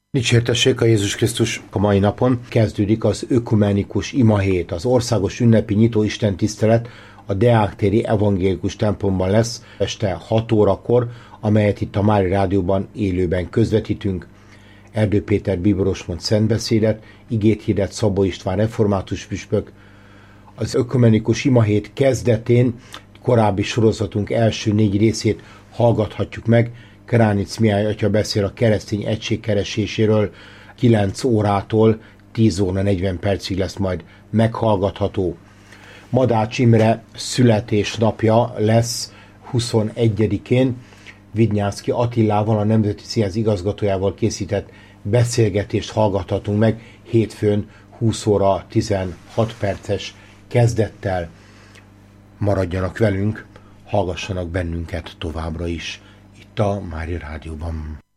Dicsértessék a Jézus Krisztus! A mai napon kezdődik az ökumenikus imahét. Az országos ünnepi nyitó istentisztelet a Deák téri evangélikus templomban lesz este 6 órakor, amelyet itt a Mária Rádióban élőben közvetítünk. Erdő Péter bíboros mond szentbeszédet, igét hirdet Szabó István református püspök. Az ökumenikus imahét kezdetén korábbi sorozatunk első 4 részét hallgathatjuk meg. Kránic Mihály atya beszél a keresztény egység kereséséről, 9 órától 10 óra 40 percig lesz majd meghallgatható. Madács Imre születésnapja lesz 21-én, Vidnyánszky Attilával, a Nemzeti Színház igazgatójával készített beszélgetést hallgathatunk meg hétfőn 20 óra 16 perces kezdettel. Maradjanak velünk, hallgassanak bennünket továbbra is itt a Mária Rádióban.